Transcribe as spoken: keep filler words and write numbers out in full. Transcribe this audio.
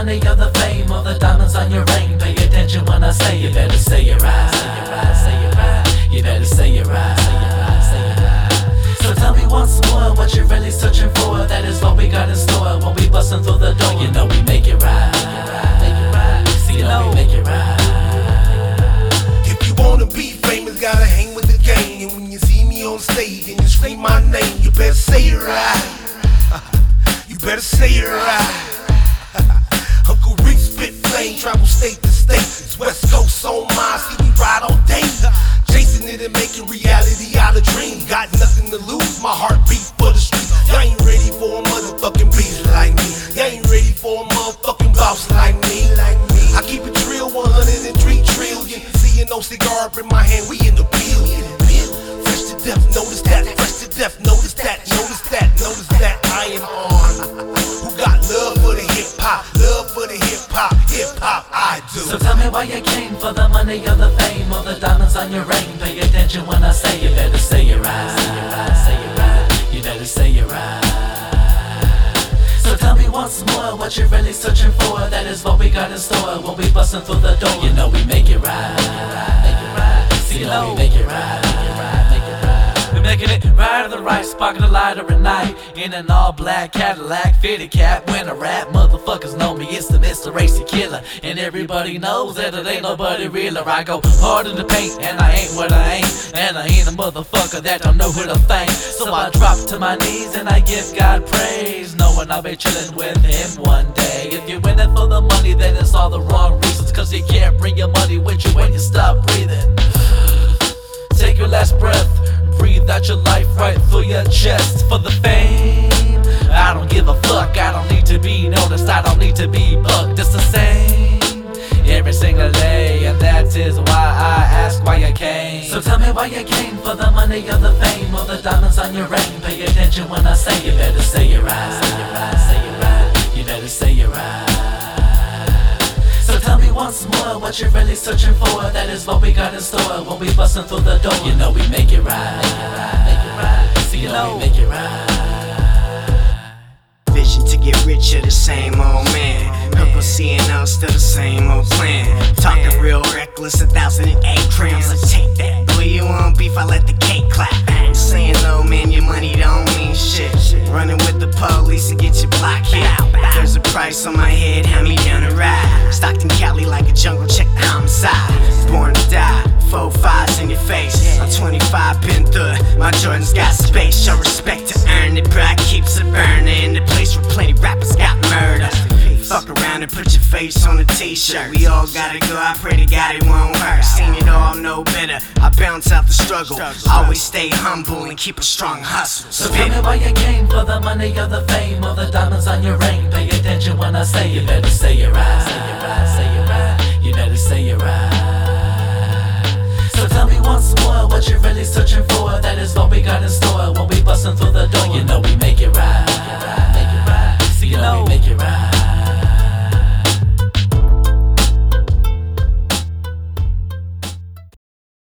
money or the fame or the diamonds on your ring. Pay attention when I say you better say it right. Say it right, say it right. You better say it right. Say it right, say it right. So tell me once more what you're really searching for. That is what we got in store when we bustin' through the door. You know we make it right. Make it right. See, you know we make it right. If you wanna be famous, gotta hang with the gang. And when you see me on stage and you scream my name, you better say it right. You better say it right. Uncle Rick spit flame, travel state to state. It's West Coast on mine, see we ride all day. Chasing it and making reality out of dreams. Got nothing to lose, my heart beat for the streets. Y'all ain't ready for a motherfucking beast like me. Y'all ain't ready for a motherfucking boss like me. I keep it real, one hundred three trillion. Seeing no cigar up in my hand, we in the billion. Fresh to death, notice that. Fresh to death, notice that. Notice that, notice that. I am on. Who got love for the hip hop? Love for the hip hop, hip hop. I do. So tell me why you came, for the money or the fame or the diamonds on your ring. Pay attention when I say you better say it right. Say it right, say it right. You better say it right. So tell me once more what you're really searching for. That is what we got in store when we bustin' through the door. You know we make it right. Make it right. See, you know we make it right. Make it right. Make it right. We're making it right at the right spot, the lighter at night. In an all black Cadillac, fitted cap. When I rap, motherfuckers know me, it's the Mister Racy Killer. And everybody knows that it ain't nobody realer. I go hard in the paint, and I ain't what I ain't. And I ain't a motherfucker that don't know who to thank. So I drop to my knees and I give God praise, knowing I'll be chillin' with him one day. If you're in it for the money, then it's all the wrong reasons. Cause you can't bring your money with you when you stop breathing. Take your last breath, breathe out your life right through your chest. For the fame, I don't give a fuck. I don't need to be noticed, I don't need to be bugged. It's the same every single day, and that is why I ask why you came. So tell me why you came, for the money or the fame or the diamonds on your ring. Pay attention when I say you better say it right. Say it right, say it right. You better say it right. So tell me once more what you're really searching for. That is what we got in store when we bustin' through the door. You know we make it right. Make it right, make it right. See, you know we make it right. Vision to get richer, the same old man. Uncle seeing us, still the same old plan. Talking real reckless, a thousand and eight grams. Let's take that. Boy, you want beef, I let the cake clap. Saying no, man, your money don't mean shit. Running with the police to get your block hit. There's a price on my head, hand me down a ride. Stockton Cali like a jungle, check the homicide. Born to die, four fives in your face. I'm twenty-five, been through it. My Jordan's got space, show respect to earn it. Pride keeps it burning. The place where plenty rappers got murdered. Fuck around and put your face on a t-shirt. We all gotta go, I pray to God it won't hurt. Seen it all, no better, I bounce out the struggle. Always stay humble and keep a strong hustle. So tell me why you came, for the money or the fame or the diamonds on your ring. Pay attention when I say you better say it right. Say it right, say it right. You better say it right. So tell me once more what you're really searching for. That is what we got